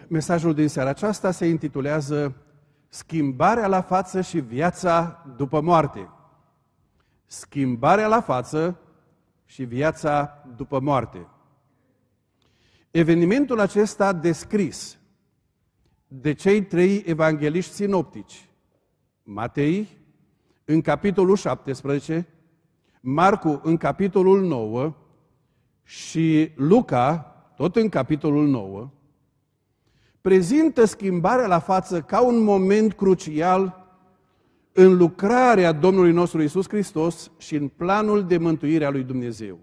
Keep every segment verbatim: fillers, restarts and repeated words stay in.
Mesajul din seara aceasta se intitulează Schimbarea la față și viața după moarte. Schimbarea la față și viața după moarte. Evenimentul acesta descris de cei trei evangeliști sinoptici, Matei în capitolul șaptesprezece, Marcu în capitolul nouă și Luca, tot în capitolul nouă, prezintă schimbarea la față ca un moment crucial în lucrarea Domnului nostru Iisus Hristos și în planul de mântuire a lui Dumnezeu.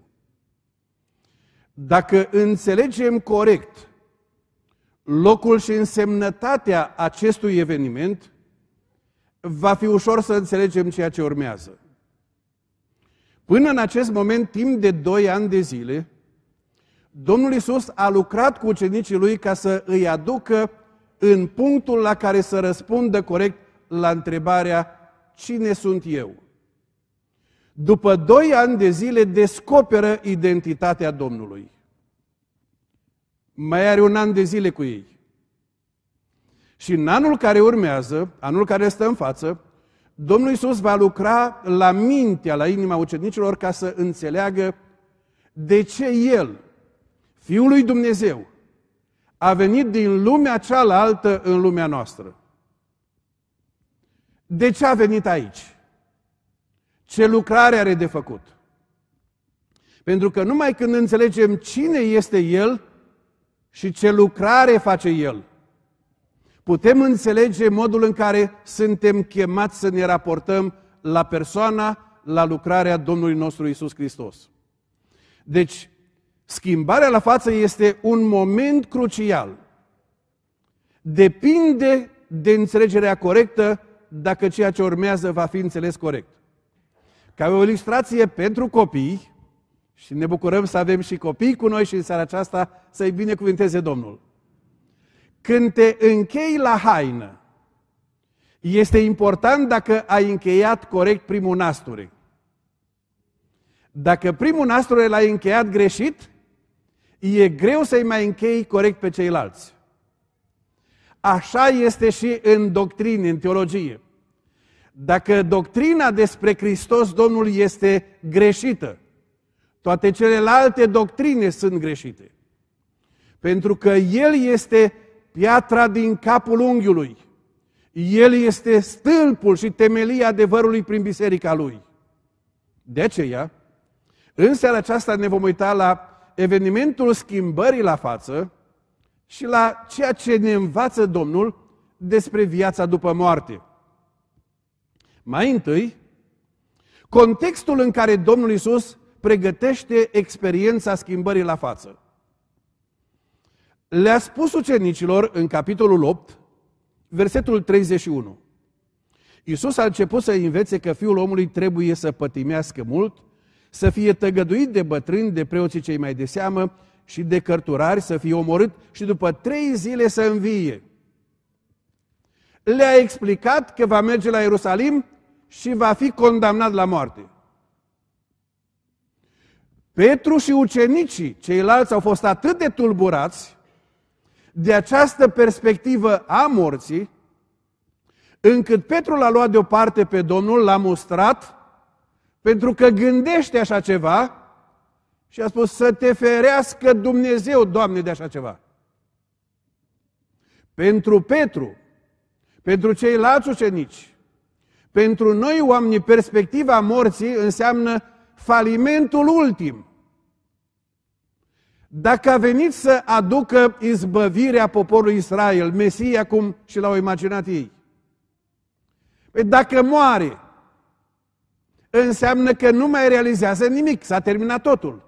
Dacă înțelegem corect locul și însemnătatea acestui eveniment, va fi ușor să înțelegem ceea ce urmează. Până în acest moment, timp de doi ani de zile, Domnul Iisus a lucrat cu ucenicii Lui ca să îi aducă în punctul la care să răspundă corect la întrebarea cine sunt eu? După doi ani de zile descoperă identitatea Domnului. Mai are un an de zile cu ei. Și în anul care urmează, anul care stă în față, Domnul Iisus va lucra la mintea, la inima ucenicilor ca să înțeleagă de ce El, Fiul lui Dumnezeu, a venit din lumea cealaltă în lumea noastră. De ce a venit aici? Ce lucrare are de făcut? Pentru că numai când înțelegem cine este El și ce lucrare face El, putem înțelege modul în care suntem chemați să ne raportăm la persoana, la lucrarea Domnului nostru Iisus Hristos. Deci, schimbarea la față este un moment crucial. Depinde de înțelegerea corectă dacă ceea ce urmează va fi înțeles corect. Ca o ilustrație pentru copii, și ne bucurăm să avem și copii cu noi și în seara aceasta să-i binecuvânteze Domnul. Când te închei la haină, este important dacă ai încheiat corect primul nasture. Dacă primul nasture l-ai încheiat greșit, e greu să-i mai închei corect pe ceilalți. Așa este și în doctrine, în teologie. Dacă doctrina despre Hristos Domnul este greșită, toate celelalte doctrine sunt greșite. Pentru că El este piatra din capul unghiului. El este stâlpul și temelia adevărului prin biserica Lui. De aceea, în seara aceasta ne vom uita la evenimentul schimbării la față și la ceea ce ne învață Domnul despre viața după moarte. Mai întâi, contextul în care Domnul Iisus pregătește experiența schimbării la față. Le-a spus ucenicilor în capitolul opt, versetul treizeci și unu. Iisus a început să învețe că Fiul omului trebuie să pătimească mult, să fie tăgăduit de bătrâni, de preoții cei mai de seamă și de cărturari, să fie omorât și după trei zile să învie. Le-a explicat că va merge la Ierusalim și va fi condamnat la moarte. Petru și ucenicii, ceilalți, au fost atât de tulburați de această perspectivă a morții, încât Petru l-a luat deoparte pe Domnul, l-a mustrat, pentru că gândește așa ceva și a spus să te ferească Dumnezeu, Doamne, de așa ceva. Pentru Petru, pentru ceilalți ucenici, pentru noi oameni, perspectiva morții înseamnă falimentul ultim. Dacă a venit să aducă izbăvirea poporului Israel, Mesia, cum și l-au imaginat ei, dacă moare, înseamnă că nu mai realizează nimic, s-a terminat totul.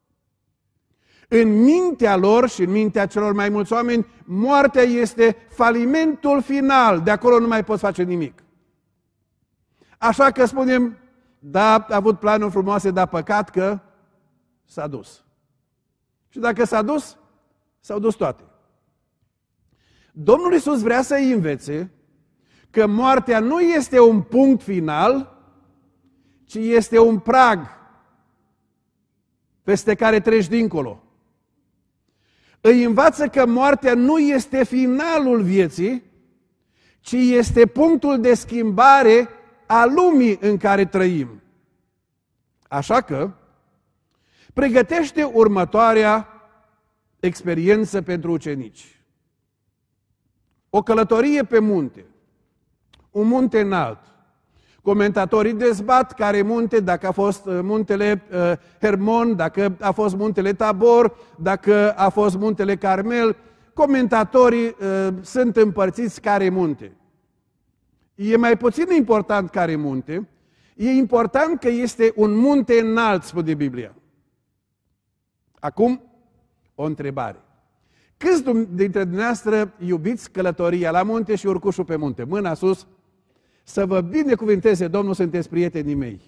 În mintea lor și în mintea celor mai mulți oameni, moartea este falimentul final, de acolo nu mai poți face nimic. Așa că spunem, da, a avut planuri frumoase, dar păcat că s-a dus. Și dacă s-a dus, s-au dus toate. Domnul Iisus vrea să-i învețe că moartea nu este un punct final, ci este un prag peste care treci dincolo. îi învață că moartea nu este finalul vieții, ci este punctul de schimbare a lumii în care trăim. Așa că pregătește următoarea experiență pentru ucenici. O călătorie pe munte, un munte înalt. Comentatorii dezbat care munte, dacă a fost muntele uh, Hermon, dacă a fost muntele Tabor, dacă a fost muntele Carmel. Comentatorii uh, sunt împărțiți care munte. E mai puțin important care munte, e important că este un munte înalt, spune Biblia. Acum, o întrebare. Câți dintre dumneavoastră iubiți călătoria la munte și urcușul pe munte? Mâna sus, să vă binecuvinteze Domnul, sunteți prietenii mei.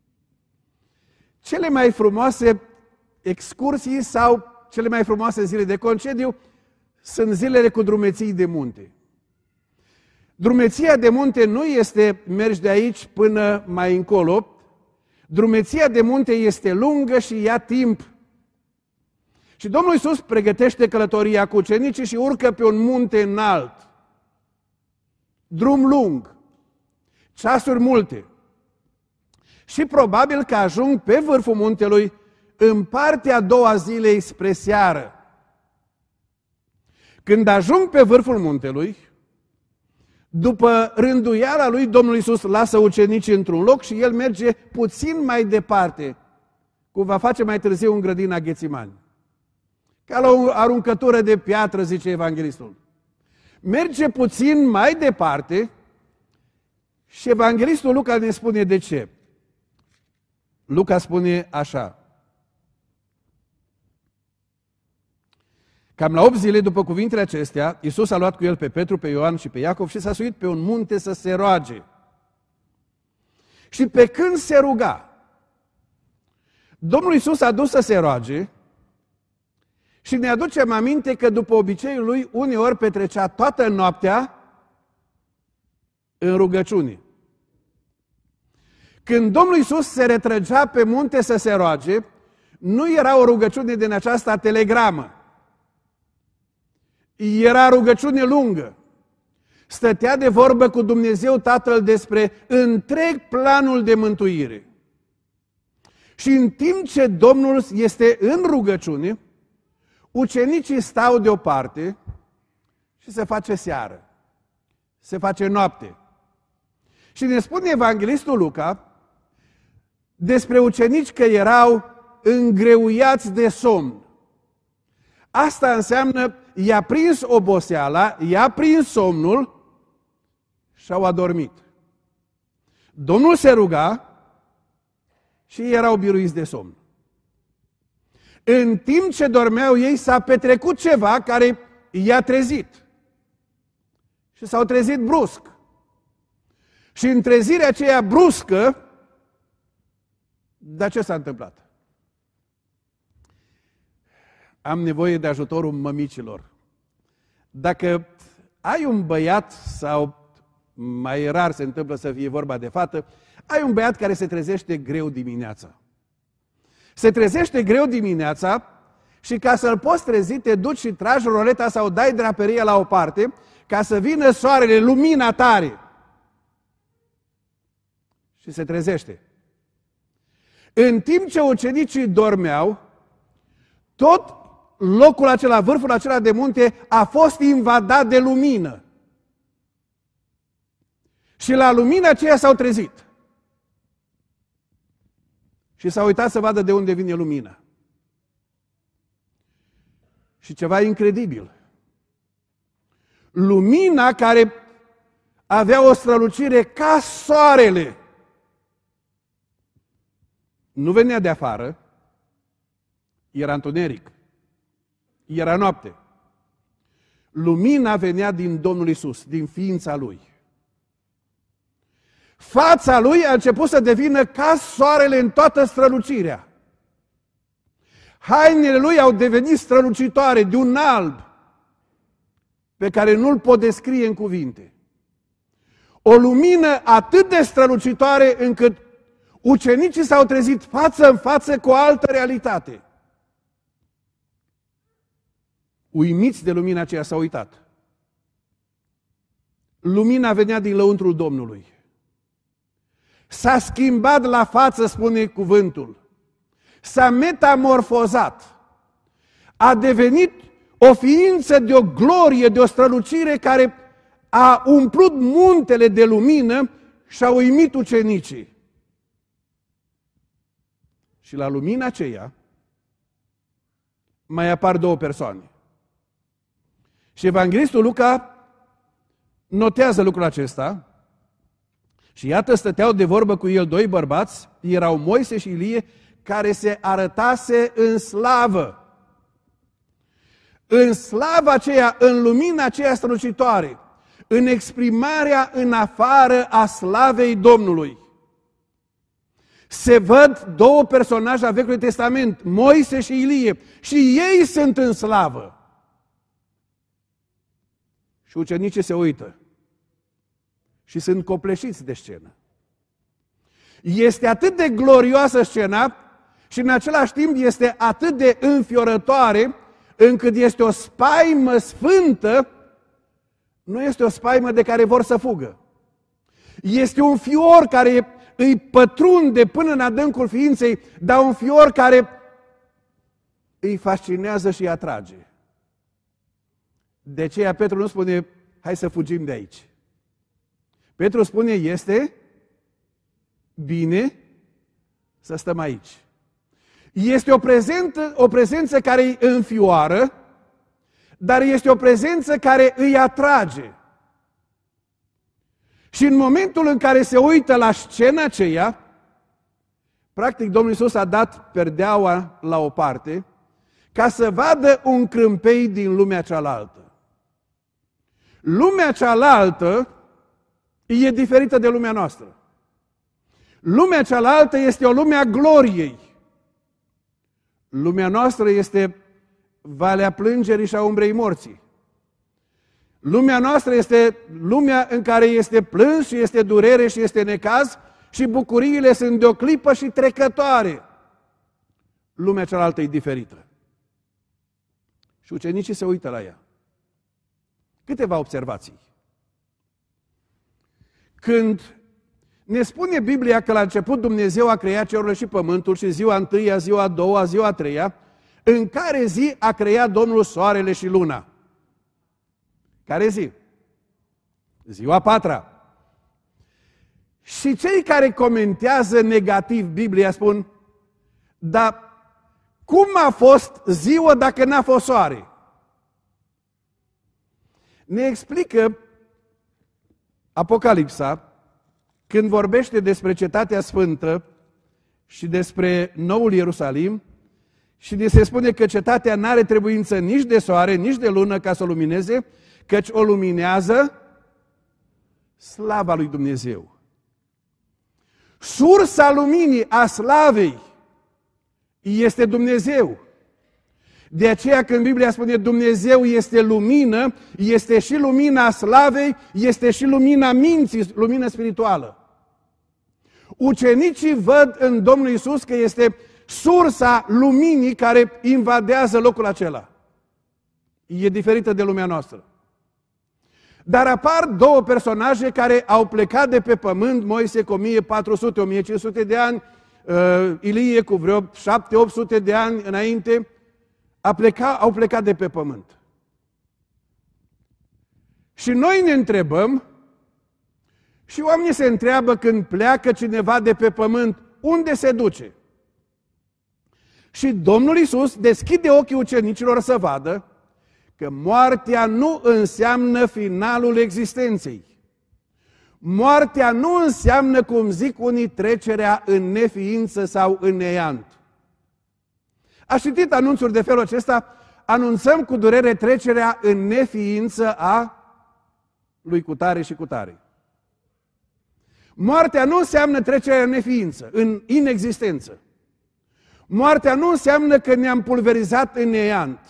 Cele mai frumoase excursii sau cele mai frumoase zile de concediu sunt zilele cu drumeții de munte. Drumeția de munte nu este mergi de aici până mai încolo. Drumeția de munte este lungă și ia timp. Și Domnul Iisus pregătește călătoria cu ucenicii și urcă pe un munte înalt. Drum lung, ceasuri multe. Și probabil că ajung pe vârful muntelui în partea a doua zilei spre seară. Când ajung pe vârful muntelui, după rânduiala lui, Domnul Iisus lasă ucenicii într-un loc și el merge puțin mai departe, cum va face mai târziu în grădina Ghețimani. Ca la o aruncătură de piatră, zice evanghelistul. Merge puțin mai departe și evanghelistul Luca ne spune de ce. Luca spune așa. Cam la opt zile după cuvintele acestea, Iisus a luat cu el pe Petru, pe Ioan și pe Iacov și s-a suit pe un munte să se roage. Și pe când se ruga, Domnul Iisus a dus să se roage și ne aducem aminte că după obiceiul lui, uneori petrecea toată noaptea în rugăciune. Când Domnul Iisus se retrăgea pe munte să se roage, nu era o rugăciune din aceasta telegramă. Era rugăciune lungă. Stătea de vorbă cu Dumnezeu Tatăl despre întreg planul de mântuire. Și în timp ce Domnul este în rugăciune, ucenicii stau deoparte și se face seară. Se face noapte. Și ne spune evanghelistul Luca despre ucenici că erau îngreuiați de somn. Asta înseamnă, i-a prins oboseala, i-a prins somnul și au adormit. Domnul se ruga și ei erau biruiți de somn. În timp ce dormeau ei, s-a petrecut ceva care i-a trezit. Și s-au trezit brusc. Și în trezirea aceea bruscă, dar ce s-a întâmplat? Am nevoie de ajutorul mămicilor. Dacă ai un băiat, sau mai rar se întâmplă să fie vorba de fată, ai un băiat care se trezește greu dimineața. Se trezește greu dimineața și ca să-l poți trezi, te duci și tragi roleta sau dai draperia la o parte ca să vină soarele, lumina tare. Și se trezește. În timp ce ucenicii dormeau, tot locul acela, vârful acela de munte a fost invadat de lumină. Și la lumina aceea s-au trezit. Și s-au uitat să vadă de unde vine lumina. Și ceva incredibil. Lumina care avea o strălucire ca soarele nu venea de afară, era întuneric, era noapte. Lumina venea din Domnul Iisus, din ființa Lui. Fața Lui a început să devină ca soarele în toată strălucirea. Hainele Lui au devenit strălucitoare de un alb pe care nu-l pot descrie în cuvinte. O lumină atât de strălucitoare încât ucenicii s-au trezit față în față cu o altă realitate. uimiți de lumina aceea, s-au uitat. Lumina venea din lăuntrul Domnului. S-a schimbat la față, spune cuvântul. S-a metamorfozat. A devenit o ființă de o glorie, de o strălucire care a umplut muntele de lumină și a uimit ucenicii. Și la lumina aceea mai apar două persoane. Și evanghelistul Luca notează lucrul acesta și iată stăteau de vorbă cu el doi bărbați, erau Moise și Ilie, care se arătase în slavă. În slava aceea, în lumina aceea strălucitoare, în exprimarea în afară a slavei Domnului. Se văd două personaje a Vechiului Testament, Moise și Ilie, și ei sunt în slavă. Și ucenicii se uită și sunt copleșiți de scenă. Este atât de glorioasă scena și în același timp este atât de înfiorătoare încât este o spaimă sfântă, nu este o spaimă de care vor să fugă. Este un fior care îi pătrunde până în adâncul ființei, dar un fior care îi fascinează și îi atrage. De aceea Petru nu spune, hai să fugim de aici. Petru spune, este bine să stăm aici. Este o prezență, o prezență care îi înfioară, dar este o prezență care îi atrage. Și în momentul în care se uită la scena aceea, practic Domnul Iisus a dat perdeaua la o parte ca să vadă un crâmpei din lumea cealaltă. Lumea cealaltă e diferită de lumea noastră. Lumea cealaltă este o lume a gloriei. Lumea noastră este valea plângerii și a umbrei morții. Lumea noastră este lumea în care este plâns și este durere și este necaz și bucuriile sunt de o clipă și trecătoare. Lumea cealaltă e diferită. Și ucenicii se uită la ea. Câteva observații. Când ne spune Biblia că la început Dumnezeu a creat cerurile și pământul și ziua întâia, ziua a doua, ziua a treia, în care zi a creat Domnul soarele și luna? Care zi? Ziua a patra. Și cei care comentează negativ Biblia spun, dar cum a fost ziua dacă n-a fost soare? Ne explică Apocalipsa, când vorbește despre Cetatea Sfântă și despre Noul Ierusalim, și ne se spune că cetatea n-are trebuință nici de soare, nici de lună ca să o lumineze, căci o luminează slava lui Dumnezeu. Sursa luminii, a slavei, este Dumnezeu. De aceea când Biblia spune Dumnezeu este lumină, este și lumina slavei, este și lumina minții, lumină spirituală. Ucenicii văd în Domnul Iisus că este sursa luminii care invadează locul acela. E diferită de lumea noastră. Dar apar două personaje care au plecat de pe pământ, Moise cu o mie patru sute - o mie cinci sute de ani, uh, Ilie cu vreo șapte opt sute de ani înainte, a pleca, au plecat de pe pământ. Și noi ne întrebăm, și oamenii se întreabă când pleacă cineva de pe pământ, unde se duce? Și Domnul Iisus deschide ochii ucenicilor să vadă că moartea nu înseamnă finalul existenței. Moartea nu înseamnă, cum zic unii, trecerea în neființă sau în neant. Aș citit anunțuri de felul acesta, anunțăm cu durere trecerea în neființă a lui cutare și cutare. Moartea nu înseamnă trecerea în neființă, în inexistență. Moartea nu înseamnă că ne-am pulverizat în neant.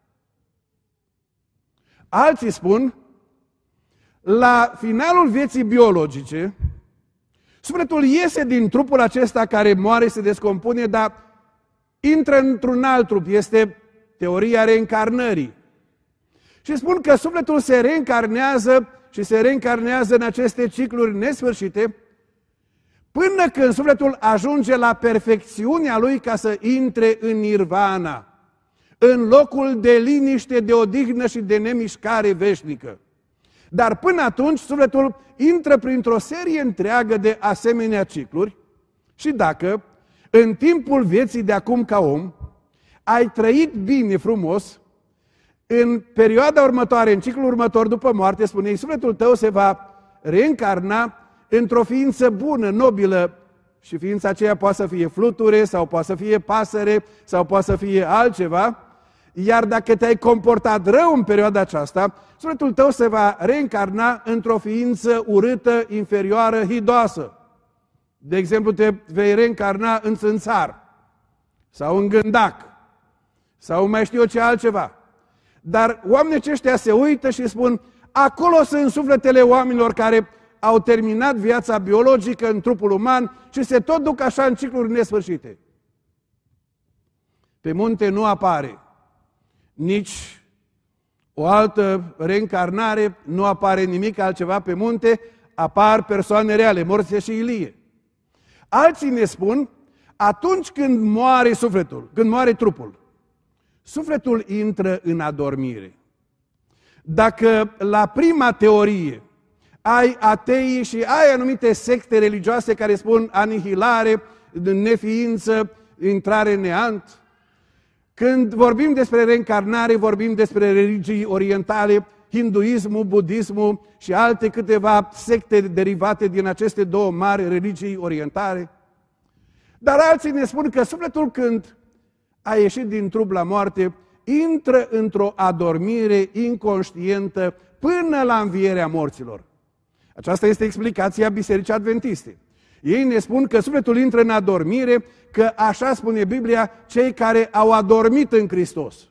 Alții spun, la finalul vieții biologice, sufletul iese din trupul acesta care moare, se descompune, dar intră într-un alt trup. Este teoria reîncarnării. Și spun că sufletul se reîncarnează și se reîncarnează în aceste cicluri nesfârșite, până când sufletul ajunge la perfecțiunea lui ca să intre în nirvana, în locul de liniște, de odihnă și de nemișcare veșnică. Dar până atunci sufletul intră printr-o serie întreagă de asemenea cicluri și dacă în timpul vieții de acum ca om ai trăit bine, frumos, în perioada următoare, în ciclul următor după moarte, spuneai, sufletul tău se va reîncarna într-o ființă bună, nobilă, și ființa aceea poate să fie fluture, sau poate să fie pasăre, sau poate să fie altceva, iar dacă te-ai comportat rău în perioada aceasta, sufletul tău se va reîncarna într-o ființă urâtă, inferioară, hidoasă. De exemplu, te vei reîncarna în țânțar, sau în gândac, sau mai știu eu ce altceva. Dar oamenii aceștia se uită și spun, acolo sunt sufletele oamenilor care au terminat viața biologică în trupul uman și se tot duc așa în cicluri nesfârșite. Pe munte nu apare nici o altă reîncarnare, nu apare nimic altceva pe munte, apar persoane reale, Morțe și Ilie. Alții ne spun, atunci când moare sufletul, când moare trupul, sufletul intră în adormire. Dacă la prima teorie ai ateii și ai anumite secte religioase care spun anihilare, neființă, intrare în neant, când vorbim despre reîncarnare, vorbim despre religii orientale, hinduismul, budismul și alte câteva secte derivate din aceste două mari religii orientale. Dar alții ne spun că sufletul, când a ieșit din trup la moarte, intră într-o adormire inconștientă până la învierea morților. Aceasta este explicația Bisericii Adventiste. Ei ne spun că sufletul intră în adormire, că așa spune Biblia, cei care au adormit în Hristos.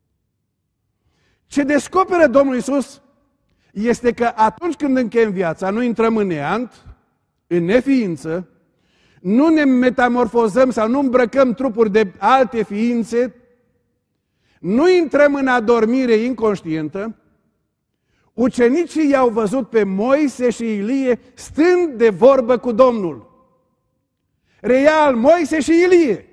Ce descoperă Domnul Iisus este că atunci când încheiem viața, nu intrăm în neant, în neființă, nu ne metamorfozăm sau nu îmbrăcăm trupuri de alte ființe, nu intrăm în adormire inconștientă. Ucenicii i-au văzut pe Moise și Ilie stând de vorbă cu Domnul. Real, Moise și Ilie,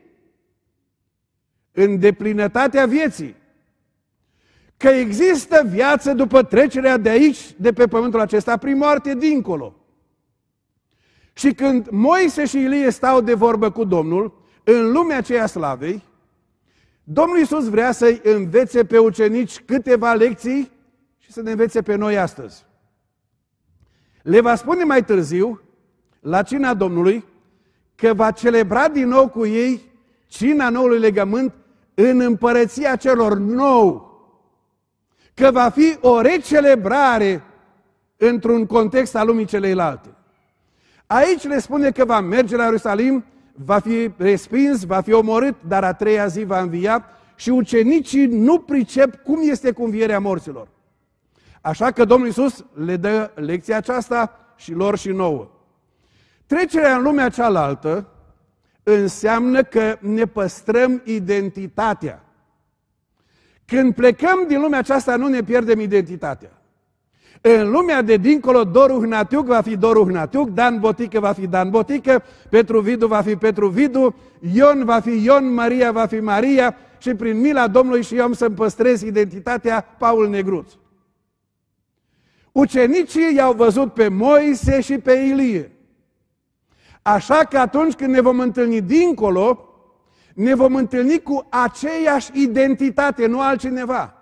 în deplinătatea vieții, că există viață după trecerea de aici, de pe pământul acesta, prin moarte dincolo. Și când Moise și Ilie stau de vorbă cu Domnul, în lumea aceea slavei, Domnul Iisus vrea să-i învețe pe ucenici câteva lecții și să ne învețe pe noi astăzi. Le va spune mai târziu, la cina Domnului, că va celebra din nou cu ei cina noului legământ în împărăția celor nou. Că va fi o recelebrare într-un context al lumii celeilalte. Aici le spune că va merge la Ierusalim, va fi respins, va fi omorât, dar a treia zi va învia și ucenicii nu pricep cum este cu învierea morților. Așa că Domnul Iisus le dă lecția aceasta și lor și nouă. Trecerea în lumea cealaltă înseamnă că ne păstrăm identitatea. Când plecăm din lumea aceasta, nu ne pierdem identitatea. În lumea de dincolo, Doru Hnatiuc va fi Doru Hnatiuc, Dan Botică va fi Dan Botică, Petru Vidu va fi Petru Vidu, Ion va fi Ion, Maria va fi Maria și prin mila Domnului și eu am să-mi păstrez identitatea Paul Negruț. Ucenicii i-au văzut pe Moise și pe Ilie. Așa că atunci când ne vom întâlni dincolo, ne vom întâlni cu aceeași identitate, nu altcineva.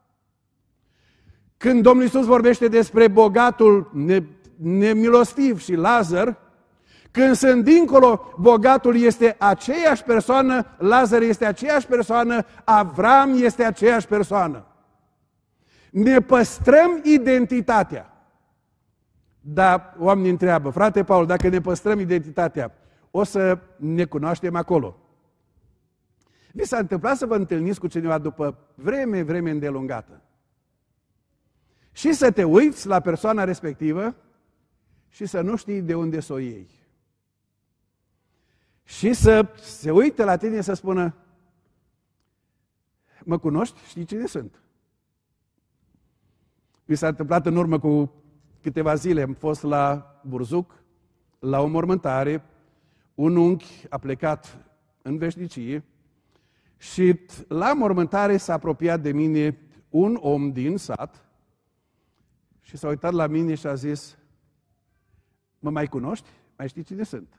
Când Domnul Iisus vorbește despre bogatul nemilostiv și Lazar, când sunt dincolo, bogatul este aceeași persoană, Lazar este aceeași persoană, Avram este aceeași persoană. Ne păstrăm identitatea. Dar oamenii întreabă, frate Paul, dacă ne păstrăm identitatea, o să ne cunoaștem acolo. Vi s-a întâmplat să vă întâlniți cu cineva după vreme, vreme îndelungată și să te uiți la persoana respectivă și să nu știi de unde să o iei. Și să se uite la tine să spună, mă cunoști? Știi cine sunt? Mi s-a întâmplat în urmă cu câteva zile, am fost la Burzuc, la o mormântare, un unchi a plecat în veșnicie și la mormântare s-a apropiat de mine un om din sat și s-a uitat la mine și a zis: mă mai cunoști? Mai știi cine sunt?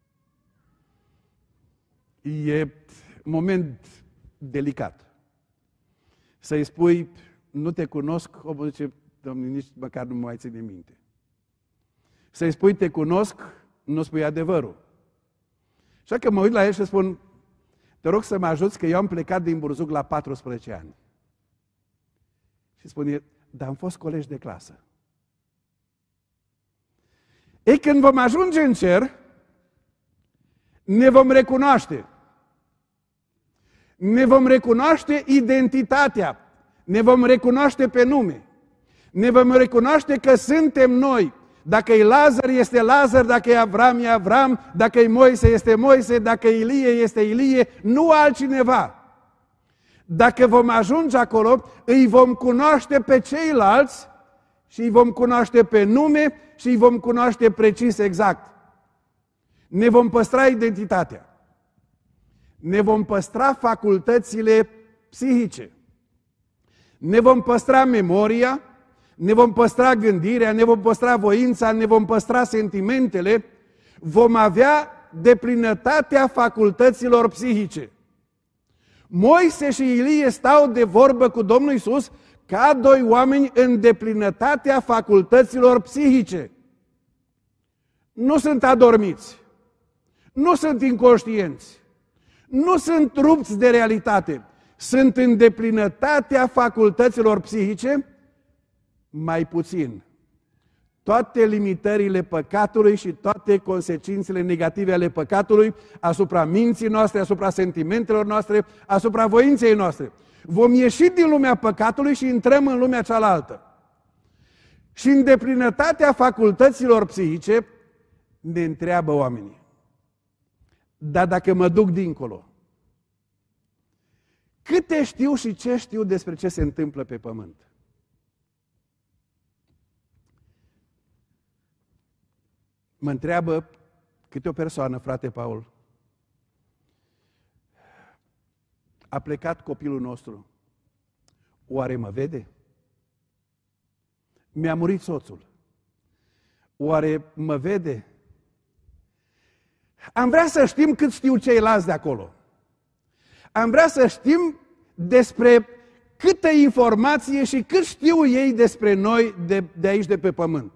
E un moment delicat. Să-i spui, nu te cunosc, omul zice, Doamne, nici măcar nu mă mai ține minte. Să-i spui, te cunosc, nu spui adevărul. Așa că mă uit la el și spun, te rog să mă ajuți că eu am plecat din Burzuc la paisprezece ani. Și spune, dar am fost colegi de clasă. Ei, când vom ajunge în cer, ne vom recunoaște. Ne vom recunoaște identitatea. Ne vom recunoaște pe nume. Ne vom recunoaște că suntem noi. Dacă e Lazar, este Lazar, dacă e Avram, e Avram, dacă e Moise, este Moise, dacă e Ilie, este Ilie, nu altcineva. Dacă vom ajunge acolo, îi vom cunoaște pe ceilalți și îi vom cunoaște pe nume și îi vom cunoaște precis exact. Ne vom păstra identitatea. Ne vom păstra facultățile psihice. Ne vom păstra memoria, ne vom păstra gândirea, ne vom păstra voința, ne vom păstra sentimentele, vom avea deplinătatea facultăților psihice. Moise și Ilie stau de vorbă cu Domnul Iisus ca doi oameni în deplinătatea facultăților psihice. Nu sunt adormiți, nu sunt inconștienți, nu sunt rupți de realitate, sunt în deplinătatea facultăților psihice, mai puțin. Toate limitările păcatului și toate consecințele negative ale păcatului asupra minții noastre, asupra sentimentelor noastre, asupra voinței noastre. Vom ieși din lumea păcatului și intrăm în lumea cealaltă. Și în deplinătatea facultăților psihice ne întreabă oamenii. Dar dacă mă duc dincolo, câte știu și ce știu despre ce se întâmplă pe pământ? Mă întreabă câte o persoană, frate Paul, a plecat copilul nostru, oare mă vede? Mi-a murit soțul, oare mă vede? Am vrea să știm cât știu ceilalți de acolo. Am vrea să știm despre câtă informație și cât știu ei despre noi de, de aici, de pe pământ.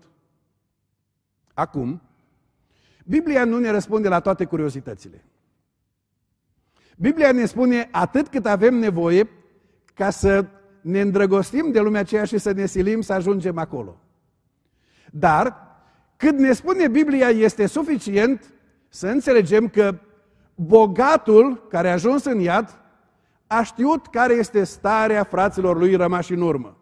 Acum, Biblia nu ne răspunde la toate curiozitățile. Biblia ne spune atât cât avem nevoie ca să ne îndrăgostim de lumea aceea și să ne silim să ajungem acolo. Dar, cât ne spune Biblia, este suficient să înțelegem că bogatul care a ajuns în iad a știut care este starea fraților lui rămași în urmă.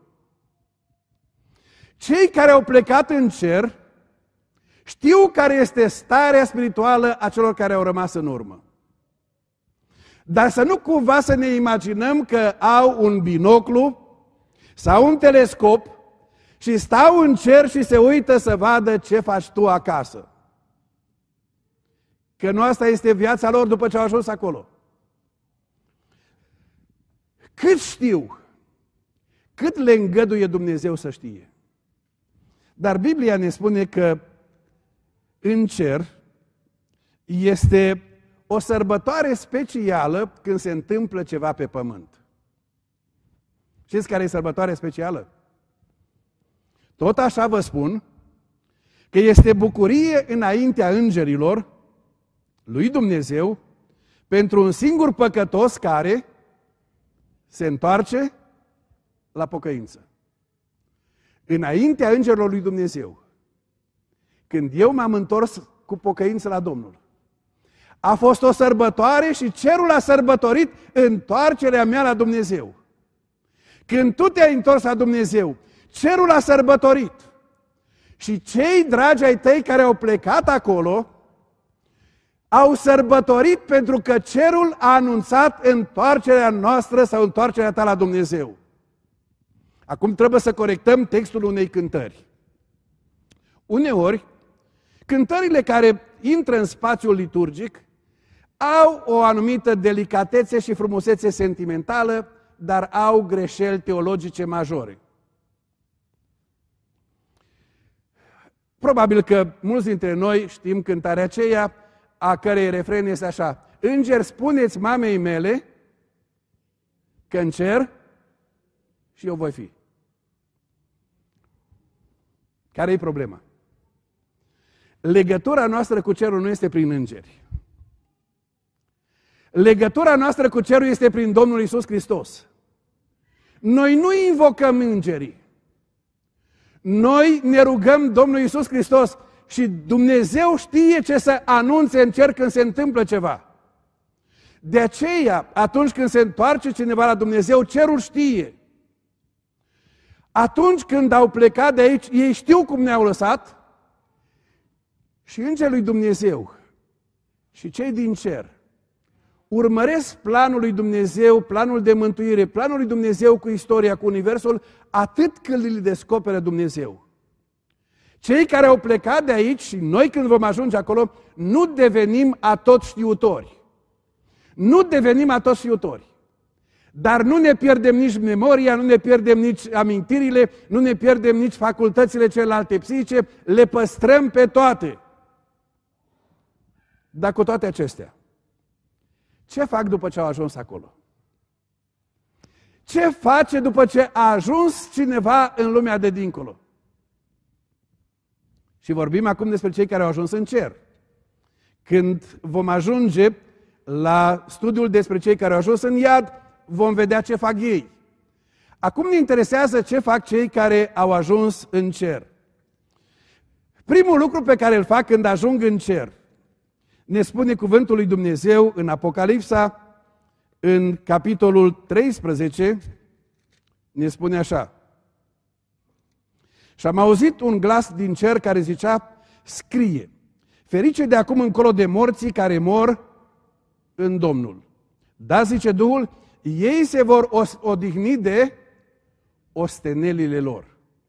Cei care au plecat în cer știu care este starea spirituală a celor care au rămas în urmă. Dar să nu cumva să ne imaginăm că au un binoclu sau un telescop și stau în cer și se uită să vadă ce faci tu acasă. Că nu asta este viața lor după ce au ajuns acolo. Cât știu, cât le îngăduie Dumnezeu să știe. Dar Biblia ne spune că în cer este o sărbătoare specială când se întâmplă ceva pe pământ. Știți care e sărbătoarea specială? Tot așa vă spun că este bucurie înaintea îngerilor lui Dumnezeu pentru un singur păcătos care se întoarce la pocăință. Înaintea îngerilor lui Dumnezeu, când eu m-am întors cu pocăință la Domnul, a fost o sărbătoare și cerul a sărbătorit întoarcerea mea la Dumnezeu. Când tu te-ai întors la Dumnezeu, cerul a sărbătorit. Și cei dragi ai tăi care au plecat acolo, au sărbătorit pentru că cerul a anunțat întoarcerea noastră sau întoarcerea ta la Dumnezeu. Acum trebuie să corectăm textul unei cântări. Uneori, cântările care intră în spațiul liturgic au o anumită delicatețe și frumusețe sentimentală, dar au greșeli teologice majore. Probabil că mulți dintre noi știm cântarea aceea, a cărei refren este așa: Îngeri, spuneți mamei mele că în cer și eu voi fi. Care e problema? Legătura noastră cu cerul nu este prin îngeri. Legătura noastră cu cerul este prin Domnul Iisus Hristos. Noi nu invocăm îngerii. Noi ne rugăm Domnul Iisus Hristos și Dumnezeu știe ce să anunțe în cer când se întâmplă ceva. De aceea, atunci când se întoarce cineva la Dumnezeu, cerul știe. Atunci când au plecat de aici, ei știu cum ne-au lăsat și Îngerul lui Dumnezeu și cei din cer urmăresc planul lui Dumnezeu, planul de mântuire, planul lui Dumnezeu cu istoria, cu universul, atât când îl descoperă Dumnezeu. Cei care au plecat de aici și noi când vom ajunge acolo, nu devenim atotștiutori. Nu devenim atotștiutori. Dar nu ne pierdem nici memoria, nu ne pierdem nici amintirile, nu ne pierdem nici facultățile celelalte psihice, le păstrăm pe toate. Dar cu toate acestea, ce fac după ce au ajuns acolo? Ce face după ce a ajuns cineva în lumea de dincolo? Și vorbim acum despre cei care au ajuns în cer. Când vom ajunge la studiul despre cei care au ajuns în iad, vom vedea ce fac ei. Acum ne interesează ce fac cei care au ajuns în cer. Primul lucru pe care îl fac când ajung în cer, ne spune cuvântul lui Dumnezeu în Apocalipsa, în capitolul treisprezece, ne spune așa: Și am auzit un glas din cer care zicea, scrie, ferice de acum încolo de morții care mor în Domnul. Da, zice Duhul, ei se vor odihni de ostenelile lor.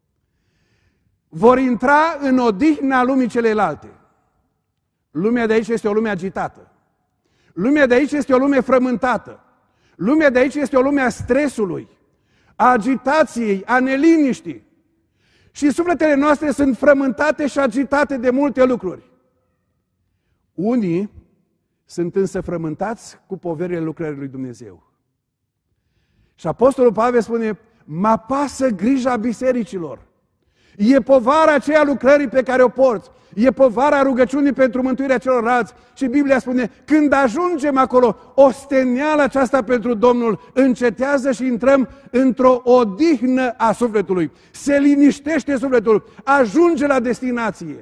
Vor intra în odihna lumii celelalte. Lumea de aici este o lume agitată. Lumea de aici este o lume frământată. Lumea de aici este o lume a stresului, a agitației, a neliniștii. Și sufletele noastre sunt frământate și agitate de multe lucruri. Unii sunt însă frământați cu poverile lucrării lui Dumnezeu. Și Apostolul Pavel spune, mă pasă grija bisericilor. E povara aceea lucrării pe care o porți. E povara rugăciunii pentru mântuirea celorlalți. Și Biblia spune, când ajungem acolo, osteneala aceasta pentru Domnul încetează și intrăm într-o odihnă a sufletului. Se liniștește sufletul, ajunge la destinație.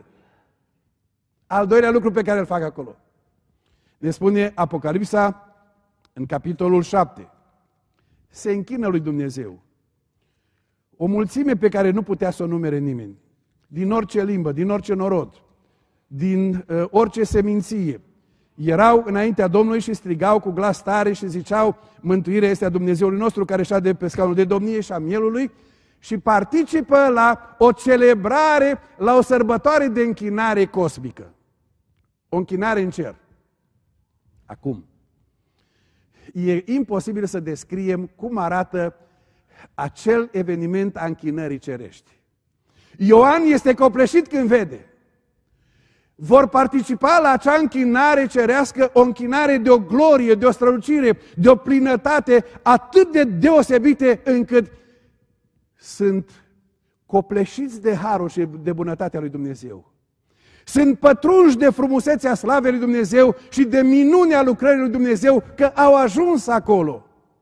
Al doilea lucru pe care îl fac acolo. Ne spune Apocalipsa în capitolul șapte. Se închină lui Dumnezeu. O mulțime pe care nu putea să o numere nimeni. Din orice limbă, din orice norod, din uh, orice seminție. Erau înaintea Domnului și strigau cu glas tare și ziceau, mântuirea este a Dumnezeului nostru care șade pe scaunul de domnie și a mielului și participă la o celebrare, la o sărbătoare de închinare cosmică. O închinare în cer. Acum, e imposibil să descriem cum arată acel eveniment a închinării cerești. Ioan este copleșit când vede. Vor participa la acea închinare cerească, o închinare de o glorie, de o strălucire, de o plinătate atât de deosebite încât sunt copleșiți de harul și de bunătatea lui Dumnezeu. Sunt pătrunși de frumusețea slavei lui Dumnezeu și de minunea lucrării lui Dumnezeu că au ajuns acolo.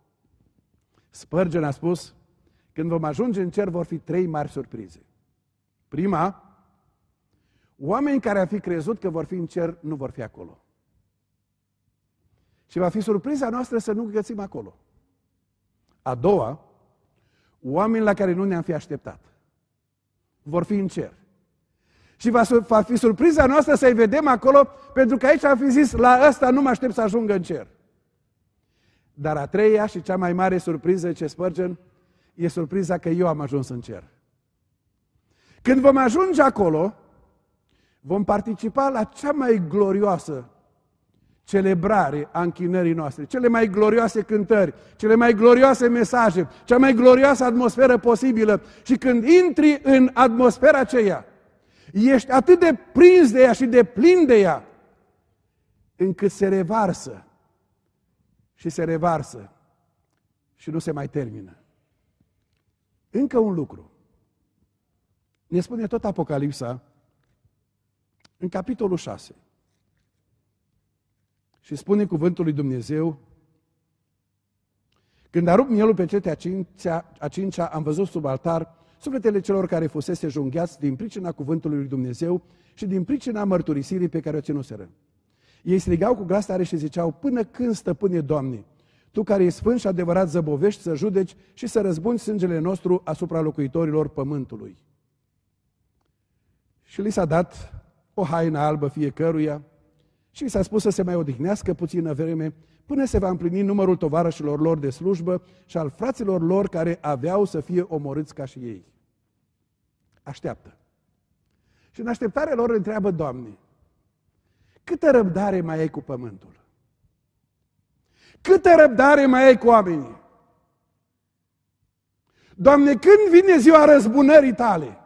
Spurgeon a spus, când vom ajunge în cer vor fi trei mari surprize. Prima, oameni care ar fi crezut că vor fi în cer, nu vor fi acolo. Și va fi surpriza noastră să nu găsim acolo. A doua, oameni la care nu ne-am fi așteptat. Vor fi în cer. Și va fi surpriza noastră să-i vedem acolo, pentru că aici am fi zis, la ăsta nu mă aștept să ajungă în cer. Dar a treia și cea mai mare surpriză, ce Spurgeon, e surpriza că eu am ajuns în cer. Când vom ajunge acolo, vom participa la cea mai glorioasă celebrare a închinării noastre, cele mai glorioase cântări, cele mai glorioase mesaje, cea mai glorioasă atmosferă posibilă. Și când intri în atmosfera aceea, ești atât de prins de ea și de plin de ea, încât se revarsă și se revarsă și nu se mai termină. Încă un lucru. Ne spune tot Apocalipsa, în capitolul șase. Și spune cuvântul lui Dumnezeu: când a rupt mielul pe cetea a cincea, a cincea, am văzut sub altar sufletele celor care fusese junghiați din pricina cuvântului lui Dumnezeu și din pricina mărturisirii pe care o ținuseră. Ei strigau cu glas tare și ziceau: până când, stăpâne Doamne, Tu care ești sfânt și adevărat zăbovești să judeci și să răzbuni sângele nostru asupra locuitorilor pământului. Și li s-a dat o haină albă fiecăruia și li s-a spus să se mai odihnească puțină vreme până se va împlini numărul tovarășilor lor de slujbă și al fraților lor care aveau să fie omorâți ca și ei. Așteaptă. Și în așteptarea lor întreabă: Doamne, câtă răbdare mai ai cu pământul? Câtă răbdare mai ai cu oamenii? Doamne, când vine ziua răzbunării Tale?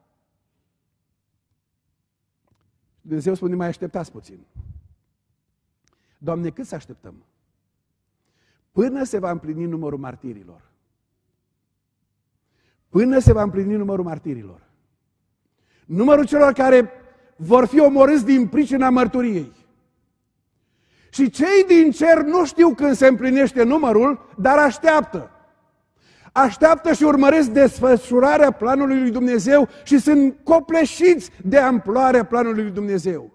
Dumnezeu spune: mai așteptați puțin. Doamne, cât să așteptăm? Până se va împlini numărul martirilor. Până se va împlini numărul martirilor. Numărul celor care vor fi omorâți din pricina mărturiei. Și cei din cer nu știu când se împlinește numărul, dar așteaptă. Așteaptă și urmăresc desfășurarea planului lui Dumnezeu și sunt copleșiți de amploarea planului lui Dumnezeu.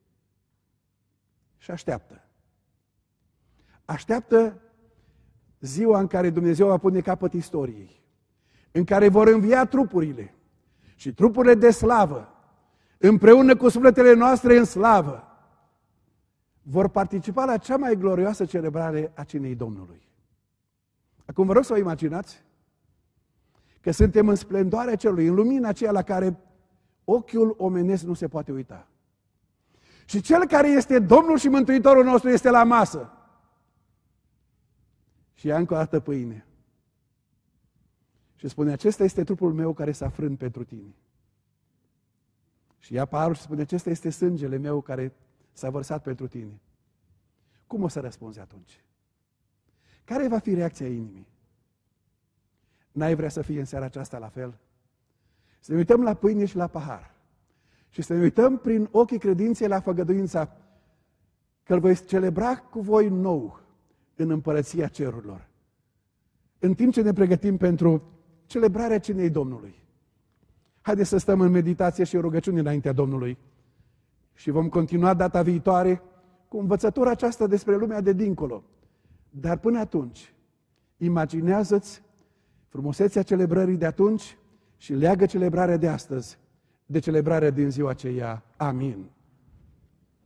Și așteaptă. Așteaptă ziua în care Dumnezeu va pune capăt istoriei, în care vor învia trupurile și trupurile de slavă, împreună cu sufletele noastre în slavă, vor participa la cea mai glorioasă celebrare a cinei Domnului. Acum vă rog să vă imaginați că suntem în splendoarea cerului, în lumina aceea la care ochiul omenesc nu se poate uita. Și Cel care este Domnul și Mântuitorul nostru este la masă. Și ia încă o dată pâine. Și spune: acesta este trupul meu care s-a frânt pentru tine. Și ia paharul și spune: acesta este sângele meu care s-a vărsat pentru tine. Cum o să răspunzi atunci? Care va fi reacția inimii? N-ai vrea să fie în seara aceasta la fel? Să ne uităm la pâine și la pahar și să ne uităm prin ochii credinței la făgăduința că îl voi celebra cu voi nou în împărăția cerurilor, în timp ce ne pregătim pentru celebrarea cinei Domnului. Haideți să stăm în meditație și rugăciune înaintea Domnului și vom continua data viitoare cu învățătura aceasta despre lumea de dincolo. Dar până atunci, imaginează-ți frumusețea celebrării de atunci și leagă celebrarea de astăzi de celebrarea din ziua aceea. Amin.